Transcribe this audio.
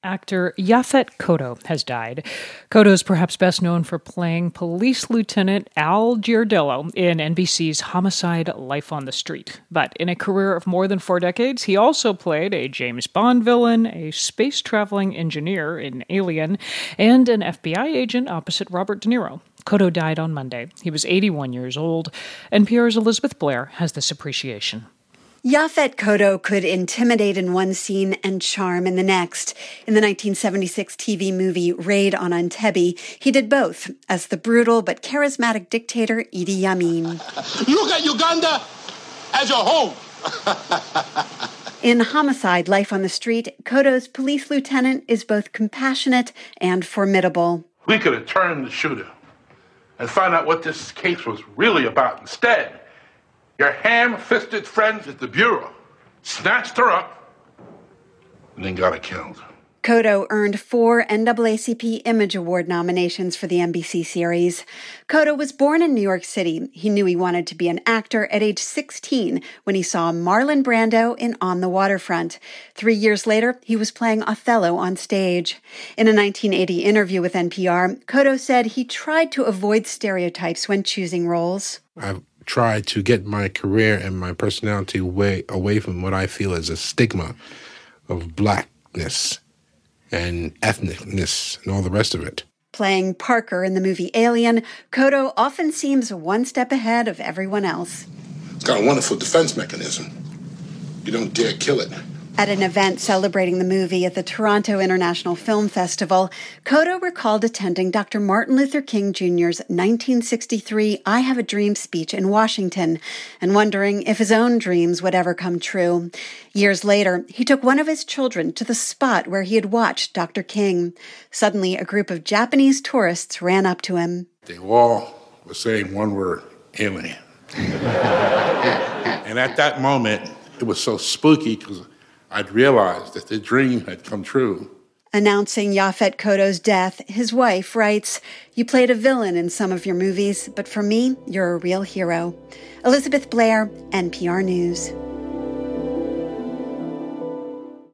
Actor Yaphet Kotto has died. Kotto is perhaps best known for playing Police Lieutenant Al Giardello in NBC's Homicide: Life on the Street. But in a career of more than 4 decades, he also played a James Bond villain, a space-traveling engineer in Alien, and an FBI agent opposite Robert De Niro. Kotto died on Monday. He was 81 years old. NPR's Elizabeth Blair has this appreciation. Yaphet Kotto could intimidate in one scene and charm in the next. In the 1976 TV movie Raid on Entebbe, he did both as the brutal but charismatic dictator Idi Amin. Look at Uganda as your home. In Homicide: Life on the Street, Kotto's police lieutenant is both compassionate and formidable. We could have turned the shooter and found out what this case was really about. Instead, your ham-fisted friends at the Bureau snatched her up and then got her killed. Kotto earned 4 NAACP Image Award nominations for the NBC series. Kotto was born in New York City. He knew he wanted to be an actor at age 16 when he saw Marlon Brando in On the Waterfront. 3 years later, he was playing Othello on stage. In a 1980 interview with NPR, Kotto said he tried to avoid stereotypes when choosing roles. I've tried to get my career and my personality way away from what I feel is a stigma of blackness and ethnicness and all the rest of it. Playing Parker in the movie Alien, Kotto often seems one step ahead of everyone else. It's got a wonderful defense mechanism. You don't dare kill it. At an event celebrating the movie at the Toronto International Film Festival, Kotto recalled attending Dr. Martin Luther King Jr.'s 1963 I Have a Dream speech in Washington and wondering if his own dreams would ever come true. Years later, he took one of his children to the spot where he had watched Dr. King. Suddenly, a group of Japanese tourists ran up to him. They all were saying one word, alien. And at that moment, it was so spooky because I'd realized that the dream had come true. Announcing Yaphet Kotto's death, his wife writes, "You played a villain in some of your movies, but for me, you're a real hero." Elizabeth Blair, NPR News.